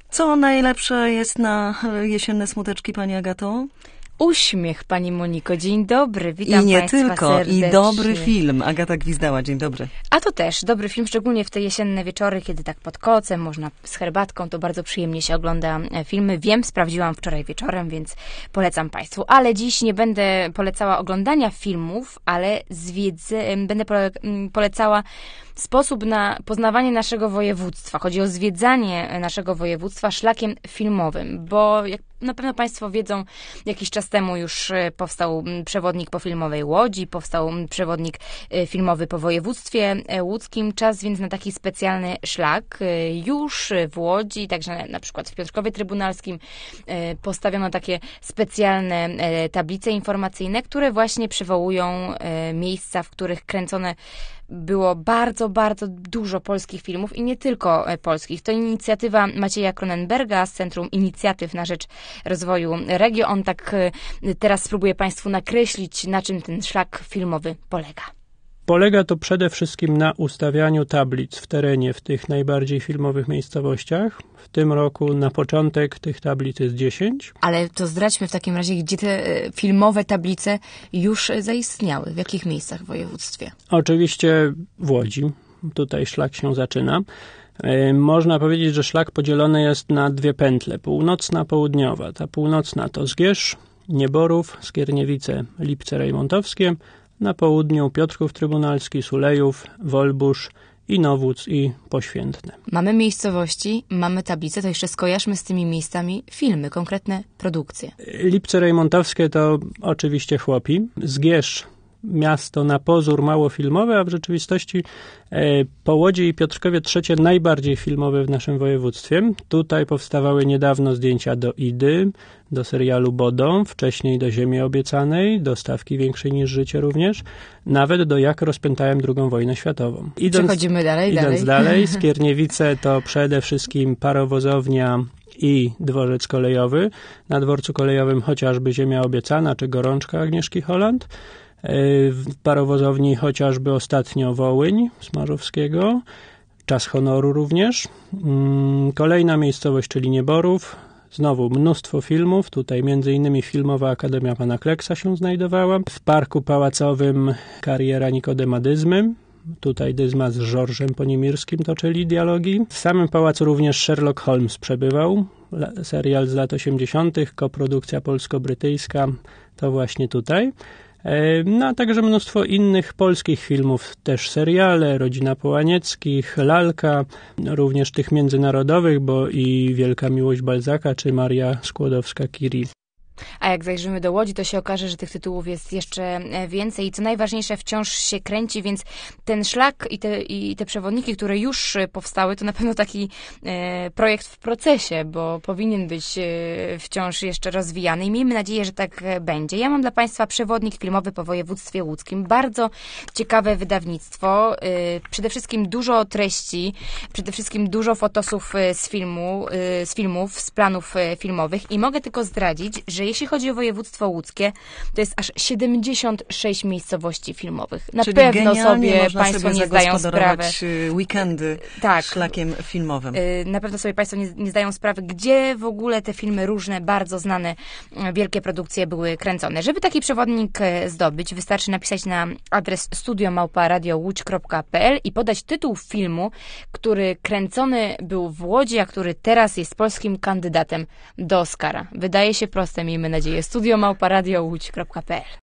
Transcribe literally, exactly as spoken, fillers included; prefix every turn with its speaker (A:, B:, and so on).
A: Co najlepsze jest na jesienne smuteczki, pani Agato?
B: Uśmiech, pani Moniko. Dzień dobry, witam
A: I nie
B: państwa
A: tylko,
B: serdecznie.
A: i dobry film. Agata Gwizdała, dzień dobry.
B: A to też dobry film, szczególnie w te jesienne wieczory, kiedy tak pod kocem, można z herbatką, to bardzo przyjemnie się ogląda filmy. Wiem, sprawdziłam wczoraj wieczorem, więc polecam państwu. Ale dziś nie będę polecała oglądania filmów, ale zwiedzę, będę pole, polecała sposób na poznawanie naszego województwa. Chodzi o zwiedzanie naszego województwa szlakiem filmowym, bo jak na pewno państwo wiedzą, jakiś czas temu już powstał przewodnik po filmowej Łodzi, powstał przewodnik filmowy po województwie łódzkim. Czas więc na taki specjalny szlak. Już w Łodzi, także na przykład w Piotrkowie Trybunalskim postawiono takie specjalne tablice informacyjne, które właśnie przywołują miejsca, w których kręcone było bardzo, bardzo dużo polskich filmów i nie tylko polskich. To inicjatywa Macieja Cronenberga z Centrum Inicjatyw na Rzecz Rozwoju Regio. On tak teraz spróbuje państwu nakreślić, na czym ten szlak filmowy polega.
C: Polega to przede wszystkim na ustawianiu tablic w terenie w tych najbardziej filmowych miejscowościach. W tym roku na początek tych tablic jest dziesięć.
B: Ale to zdradźmy w takim razie, gdzie te filmowe tablice już zaistniały, w jakich miejscach w województwie?
C: Oczywiście w Łodzi. Tutaj szlak się zaczyna. Można powiedzieć, że szlak podzielony jest na dwie pętle. Północna, południowa. Ta północna to Zgierz, Nieborów, Skierniewice, Lipce Rejmontowskie. Na południu Piotrków Trybunalski, Sulejów, Wolbusz, Inowłódz i Poświętne.
B: Mamy miejscowości, mamy tablice, to jeszcze skojarzmy z tymi miejscami filmy, konkretne produkcje.
C: Lipce Rejmontowskie to oczywiście Chłopi. Zgierz, miasto na pozór mało filmowe, a w rzeczywistości e, po Łodzi i Piotrkowie trzecie najbardziej filmowe w naszym województwie. Tutaj powstawały niedawno zdjęcia do Idy, do serialu Bodo, wcześniej do Ziemi Obiecanej, do Stawki Większej niż Życie również, nawet do Jak rozpętałem drugą wojnę światową.
B: Idąc, Przechodzimy dalej,
C: idąc
B: dalej.
C: dalej, Skierniewice to przede wszystkim parowozownia i dworzec kolejowy. Na dworcu kolejowym chociażby Ziemia Obiecana czy Gorączka Agnieszki Holland. W parowozowni chociażby ostatnio Wołyń Smarzowskiego, Czas Honoru również. Kolejna miejscowość, czyli Nieborów. Znowu mnóstwo filmów. Tutaj między innymi Filmowa Akademia Pana Kleksa się znajdowała. W Parku Pałacowym Kariera Nikodema Dyzmy. Tutaj Dyzma z Żorżem Ponimirskim toczyli dialogi. W samym pałacu również Sherlock Holmes przebywał. Serial z lat osiemdziesiątych, koprodukcja polsko-brytyjska, to właśnie tutaj. No, a także mnóstwo innych polskich filmów, też seriale, Rodzina Połanieckich, Lalka, również tych międzynarodowych, bo i Wielka Miłość Balzaka, czy Maria Skłodowska-Curie.
B: A jak zajrzymy do Łodzi, to się okaże, że tych tytułów jest jeszcze więcej i co najważniejsze, wciąż się kręci, więc ten szlak i te, i te przewodniki, które już powstały, to na pewno taki e, projekt w procesie, bo powinien być e, wciąż jeszcze rozwijany i miejmy nadzieję, że tak będzie. Ja mam dla państwa przewodnik filmowy po województwie łódzkim. Bardzo ciekawe wydawnictwo. E, przede wszystkim dużo treści, przede wszystkim dużo fotosów z filmu, e, z filmów, z planów filmowych i mogę tylko zdradzić, że jeśli chodzi o województwo łódzkie, to jest aż siedemdziesiąt sześć miejscowości filmowych. Na
A: Czyli
B: pewno sobie państwo
A: sobie
B: nie zdają sprawy.
A: Weekendy
B: tak.
A: szlakiem filmowym.
B: Na pewno sobie państwo nie, nie zdają sprawy, gdzie w ogóle te filmy różne, bardzo znane, wielkie produkcje były kręcone. Żeby taki przewodnik zdobyć, wystarczy napisać na adres studio małpa radio łódź kropka p l i podać tytuł filmu, który kręcony był w Łodzi, a który teraz jest polskim kandydatem do Oscara. Wydaje się proste, miejmy nadzieję. studio małpa radio łódź kropka p l